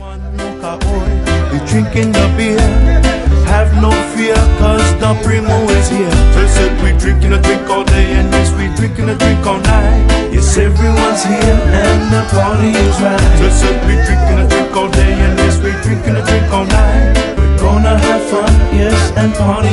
We drinking the beer, have no fear, cause the primo is here. They said we drinking a drink all day, and yes, we drinking a drink all night. Yes, everyone's here, and the party is right. They said we drinking a drink all day, and yes, we drinking a drink all night. We're gonna have fun, yes, and party.